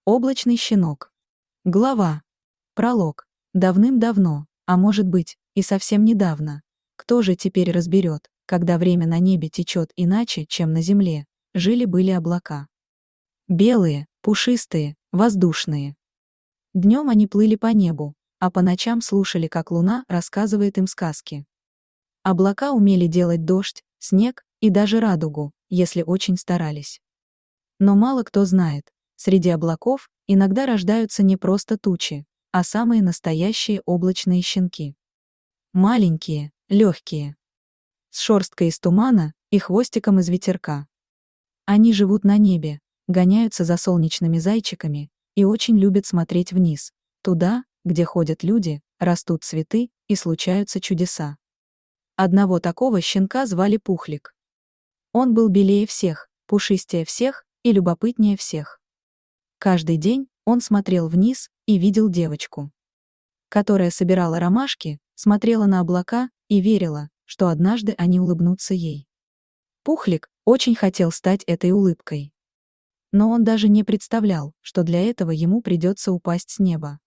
Облачный щенок. Глава. Пролог. Давным-давно, а может быть, и совсем недавно. Кто же теперь разберет, когда время на небе течет иначе, чем на земле, жили-были облака. Белые, пушистые, воздушные. Днем они плыли по небу, а по ночам слушали, как луна рассказывает им сказки. Облака умели делать дождь, снег и даже радугу, если очень старались. Но мало кто знает, среди облаков иногда рождаются не просто тучи, а самые настоящие облачные щенки. Маленькие, легкие, с шерсткой из тумана и хвостиком из ветерка. Они живут на небе, гоняются за солнечными зайчиками и очень любят смотреть вниз, туда, где ходят люди, растут цветы и случаются чудеса. Одного такого щенка звали Пухлик. Он был белее всех, пушистее всех и любопытнее всех. Каждый день он смотрел вниз и видел девочку, которая собирала ромашки, смотрела на облака и верила, что однажды они улыбнутся ей. Пухлик очень хотел стать этой улыбкой. Но он даже не представлял, что для этого ему придется упасть с неба.